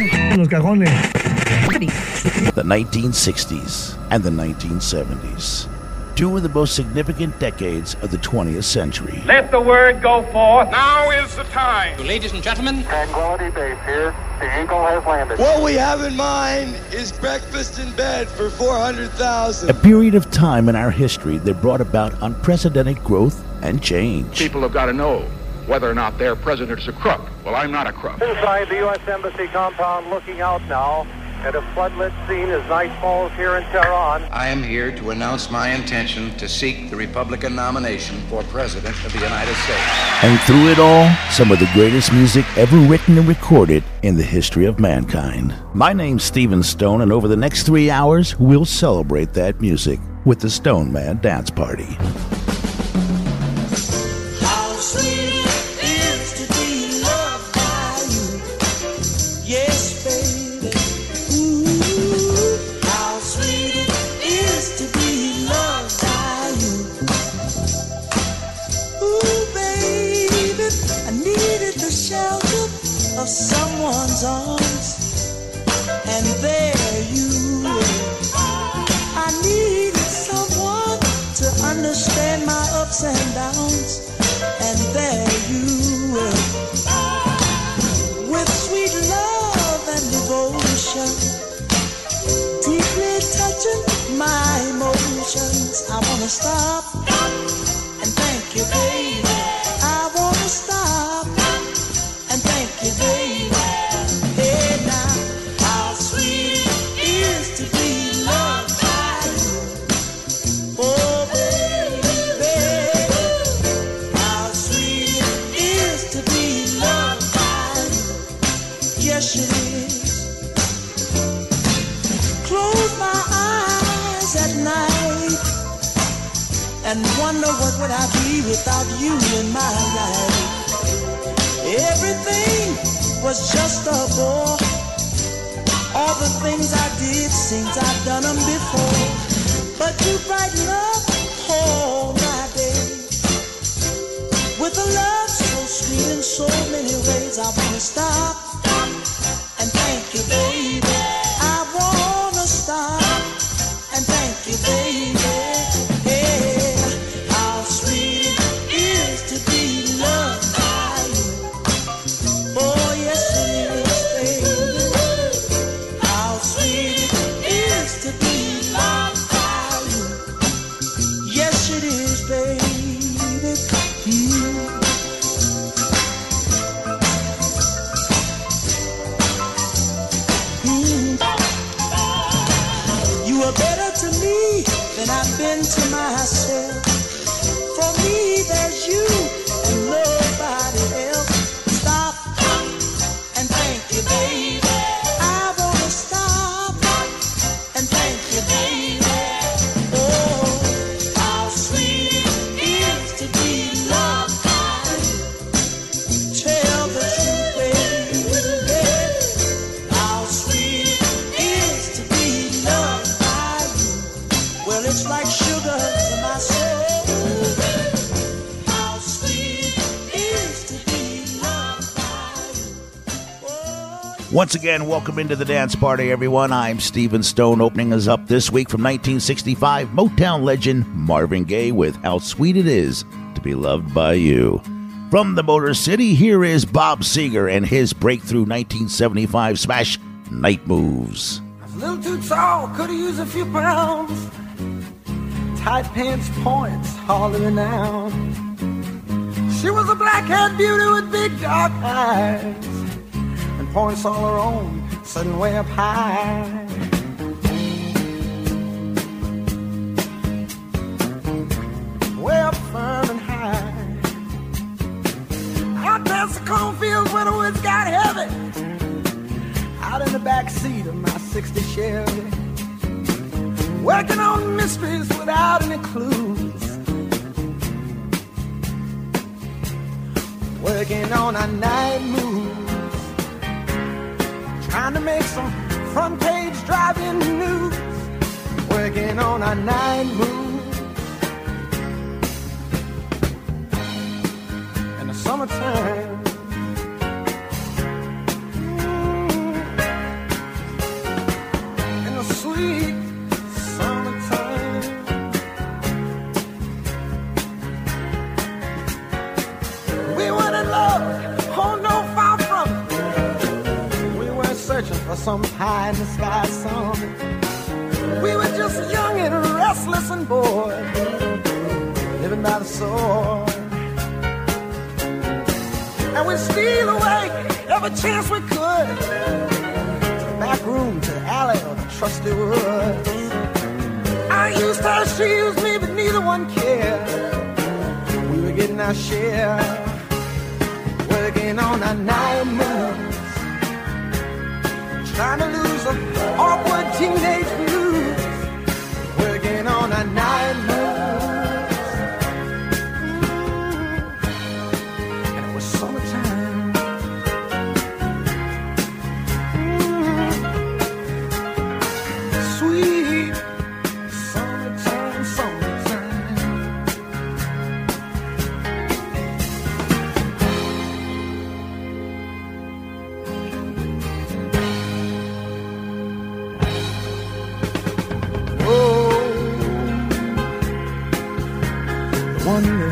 Los cajones. The 1960s and the 1970s. Two of the most significant decades of the 20th century. Let the word go forth. Now is the time. Ladies and gentlemen. Tranquility Base here. The Eagle has landed. What we have in mind is breakfast in bed for 400,000. A period of time in our history that brought about unprecedented growth and change. People have got to know whether or not their president's a crook. Well, I'm not a crook. Inside the U.S. Embassy compound, looking out now at a floodlit scene as night falls here in Tehran. I am here to announce my intention to seek the Republican nomination for President of the United States. And through it all, some of the greatest music ever written and recorded in the history of mankind. My name's Stephen Stone, and over the next 3 hours, we'll celebrate that music with the Stone Man Dance Party. Of someone's arms, and there you were. I needed someone to understand my ups and downs, and there you were. With sweet love and devotion, deeply touching my emotions. I wanna stop and thank you, baby. I wanna stop and thank you, baby. Hey now, how sweet it is to be loved by you. Oh baby, how sweet it is to be loved by you. Yes it is. Close my eyes at night and wonder what would I be without you in my life. Everything was just a bore. All the things I did seems I've done them before. But you brighten up all my days with a love so sweet in so many ways. I wanna stop and thank you, baby. I wanna stop and thank you, baby. Hey, how sweet it is to be loved. Oh, yes it is, baby. How sweet it is to be loved by you. Yes, it is, baby. You are better to me than I've been to myself. For me, there's you and nobody else. Stop and thank you, baby. I wanna stop and thank you, baby. Oh, how sweet it is to be loved by you. Tell the truth, baby. How sweet it is to be loved by you. Well, it's like sugar to my soul. How sweet it is to be loved by you. Once again, welcome into the dance party, everyone. I'm Stephen Stone. Opening us up this week from 1965, Motown legend Marvin Gaye with How Sweet It Is to Be Loved by You. From the Motor City, here is Bob Seger and his breakthrough 1975 smash, Night Moves. I was a little too tall, could have used a few pounds. Tight pants points, hardly renowned. She was a black-haired beauty with big dark eyes, and points all her own, sitting way up high. Way up firm and high. Out past the cornfields where the woods got heavy. Out in the back seat of my 60 Chevy. Working on mysteries without any clues. Working on our night moves. Trying to make some front page driving news. Working on our night moves. In the summertime. searching for some pie in the sky song. We were just young and restless and bored, living by the sword. And we'd steal away every chance we could, to the back room, to the alley, or the trusty woods. I used her, she used me, but neither one cared. We were getting our share, working on our night moves, trying to lose the awkward teenage blues, working on our night moves. And it was summertime. Sweet summertime, summertime. Wonder,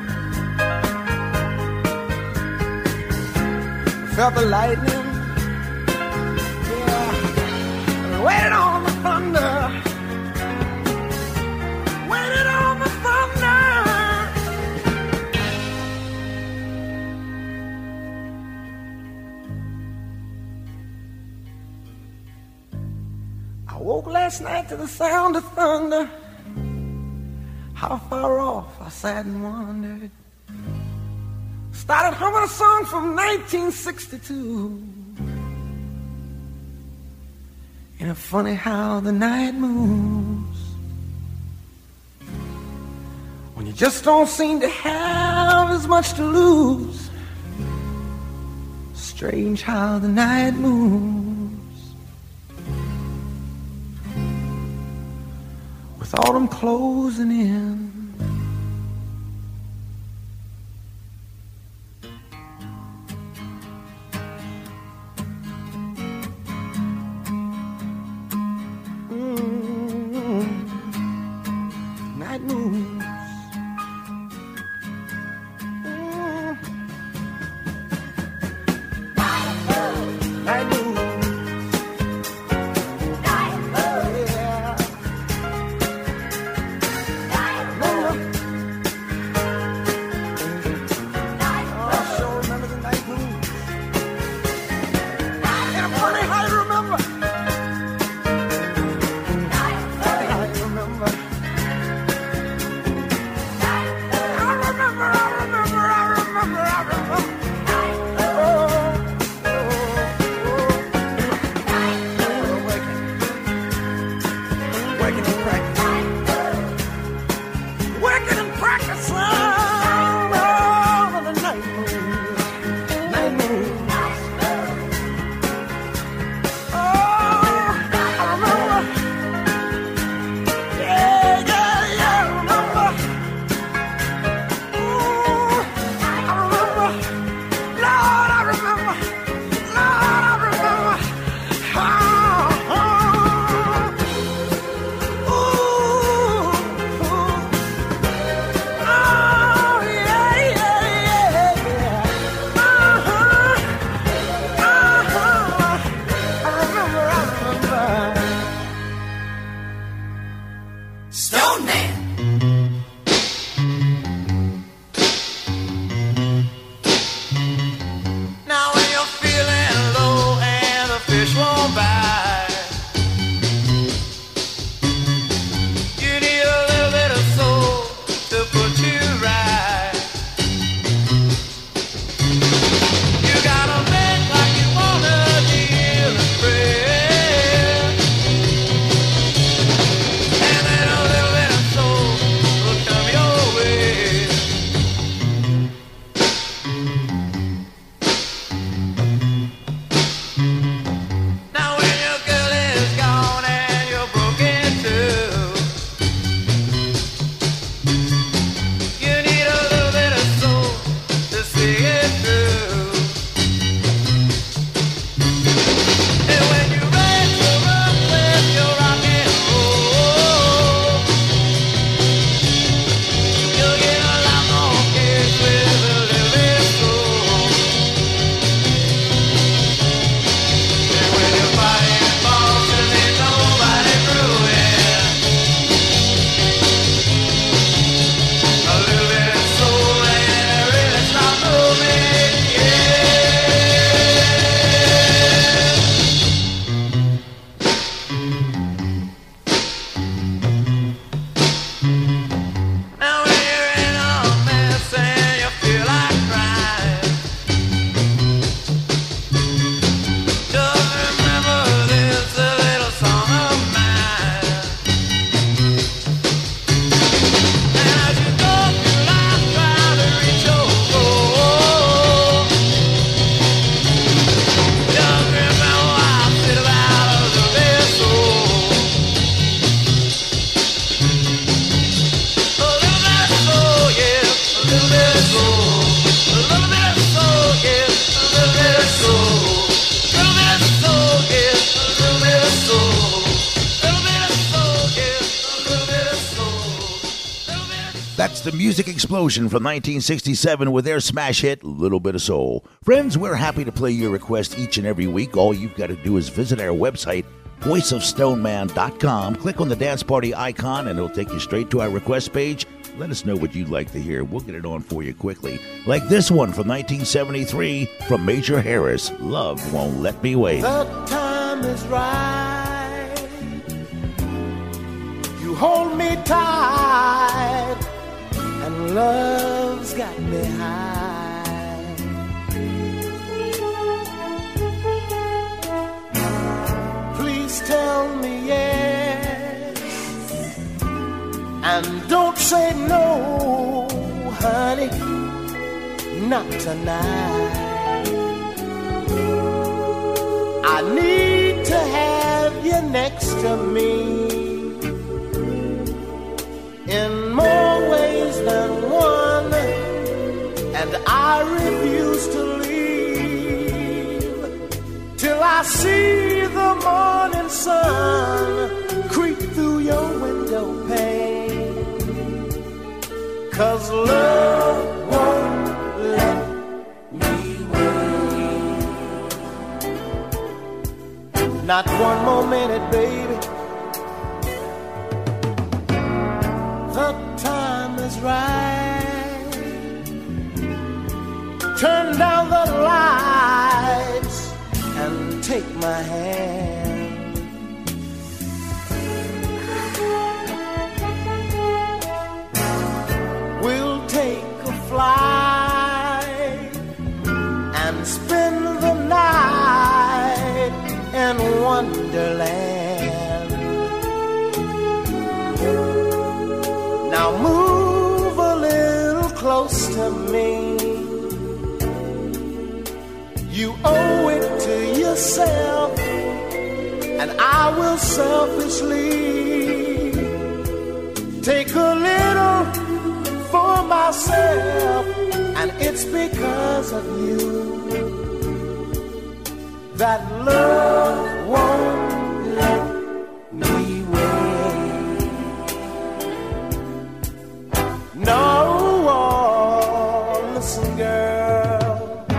felt the lightning, yeah, waited on the thunder, waited on the thunder. I woke last night to the sound of thunder. How far off, I sat and wondered. Started humming a song from 1962. Ain't it funny how the night moves, when you just don't seem to have as much to lose. Strange how the night moves, with autumn closing in. Night moves. Night moves. Night moves. Yeah. Night moves. the Music Explosion from 1967 with their smash hit, Little Bit of Soul. Friends, we're happy to play your request each and every week. All you've got to do is visit our website, voiceofstoneman.com. Click on the dance party icon, and it'll take you straight to our request page. Let us know what you'd like to hear. We'll get it on for you quickly. Like this one from 1973 from Major Harris, Love Won't Let Me Wait. The time is right. You hold me tight, and love's got me high. Please tell me yes, and don't say no, honey, not tonight. I need to have you next to me in more ways than one, and I refuse to leave till I see the morning sun creep through your window pane. 'Cause love won't let me wait. Not one more minute, baby. The time is right. Turn down the lights and take my hand. We'll take a flight and spend the night in Wonderland. Now move a little close to me. You owe it to yourself, and I will selfishly take a little for myself, and it's because of you that love won't let me wait. No, oh, listen, girl.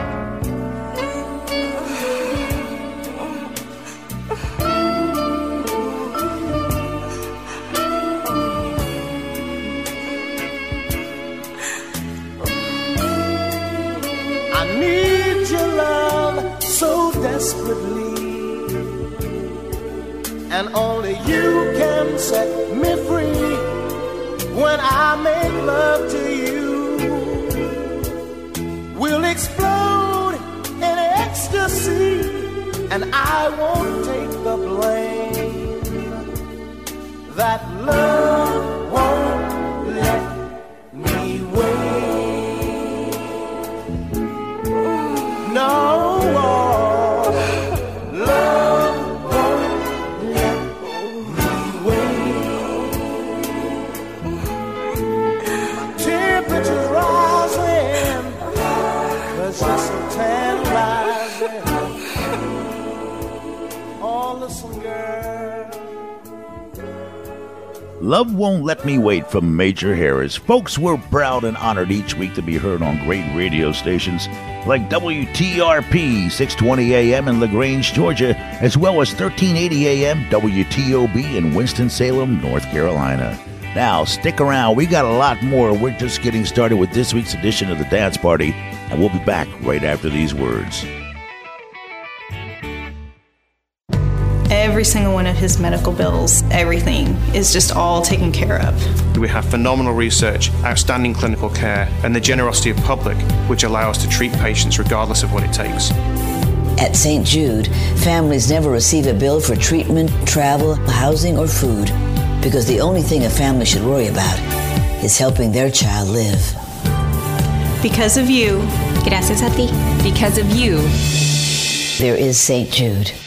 I need your love so desperately, and only you can set me free. When I make love to you, we'll explode in ecstasy, and I won't take the blame. That love won't let me wait. No, love won't let me wait. Temperature's rising, 'cause you're so tantalizing. Oh, listen, girl. Love Won't Let Me Wait from Major Harris. Folks, we're proud and honored each week to be heard on great radio stations like WTRP 620 AM in LaGrange, Georgia, as well as 1380 AM WTOB in Winston-Salem, North Carolina. Now, stick around. We got a lot more. We're just getting started with this week's edition of the Dance Party, and we'll be back right after these words. Every single one of his medical bills, everything is just all taken care of. We have phenomenal research, outstanding clinical care, and the generosity of public, which allow us to treat patients regardless of what it takes. At St. Jude, families never receive a bill for treatment, travel, housing, or food, because the only thing a family should worry about is helping their child live. Because of you. Gracias a ti. Because of you. There is St. Jude.